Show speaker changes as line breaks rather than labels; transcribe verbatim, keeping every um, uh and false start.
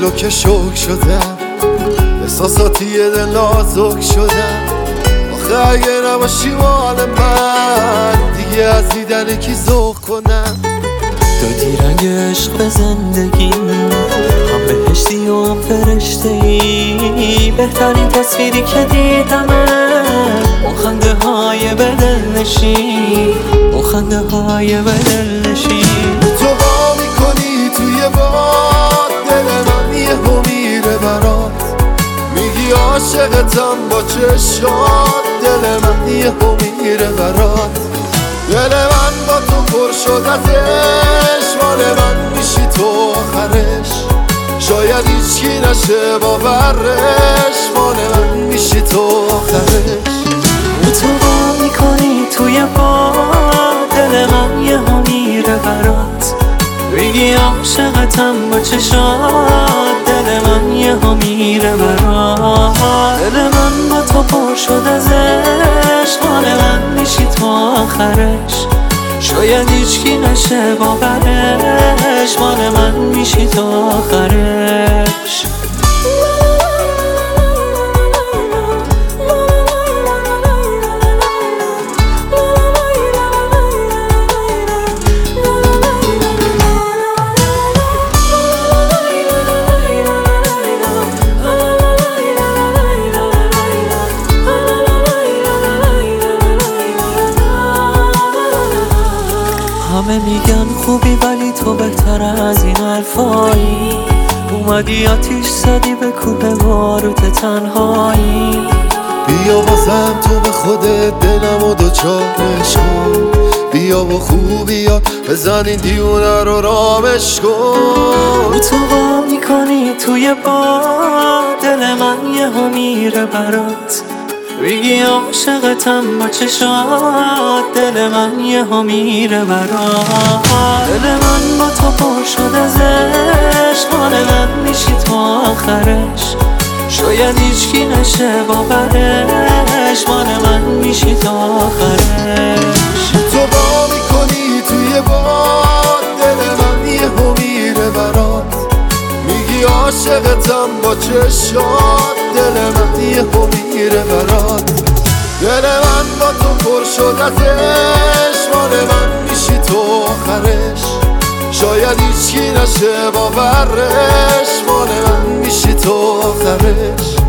دلو که شوک شدم، احساساتی دل نازک شدم. آخه اگه نباشی مال من، دیگه از دیدن کی ذوق کنم؟
دادی رنگ عشق به زندگیم، هم بهشتی و هم فرشته ای. بهترین تصویری که دیدمه اون خنده های بدل نشین، اون خنده های بدل نشین.
تو با میکنی توی باد، دل من یهو میره برات. میگی عاشقتم با چشات، دل من یهو میره برات. دل من با تو پر شد از عشق، مال من میشی تو آخرش. شاید هیچکی نشه باورش، مال من میشی تو آخرش.
تو با میکنی توی باد، دل من یهو میره برات. میگی عاشقتم با چشات، دل من یهو میره برات. دل من با تو پر شد از عشق، مال من میشی تو آخرش. شاید هیچکی نشه باورش، مال من میشی تو آخرش. همه میگن خوبی ولی تو بهتر از این حرفایی. اومدی آتیش زدی به کوه باروت تنهایی.
بیا بازم تو به خودت دلم و دوچارش کن. بیا با خوبیات بزن این دیونه رو رامش کن.
تو با میکنی توی باد، دل من یهو میره برات. میگی عاشقتم با چشات، دل من یهو میره برات. دل من با تو پر شد از عشق، مال من میشی تو آخرش. شاید هیچکی نشه باورش، مال من میشی تو آخرش.
تو با میکنی توی باد، دل من یهو میره برات. میگی عاشقتم با چشات، دل من یهو میره برات. دل من با تو پر شد از عشق، مال من میشی تو آخرش. شاید هیچکی نشه باورش، مال من میشی تو آخرش.